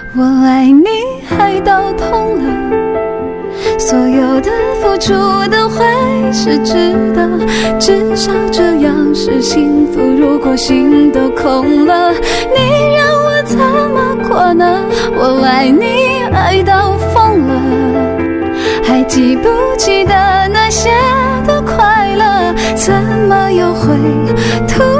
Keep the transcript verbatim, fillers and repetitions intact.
我爱你爱到痛了，所有的付出都会是值得，至少这样是幸福。如果心都空了，你让我怎么过呢？我爱你爱到疯了，还记不记得那些的快乐，怎么又会突然